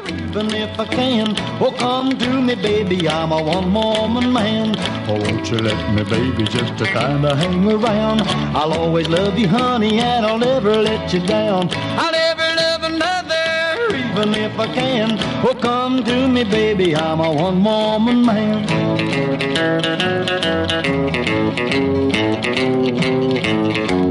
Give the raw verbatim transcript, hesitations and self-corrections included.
even if I can. Oh, come to me, baby, I'm a one-woman man. Oh, won't you let me, baby, just to kind of hang around. I'll always love you, honey, and I'll never let you down. I'll never love another, even if I can. Oh, come to me, baby, I'm a one-woman man.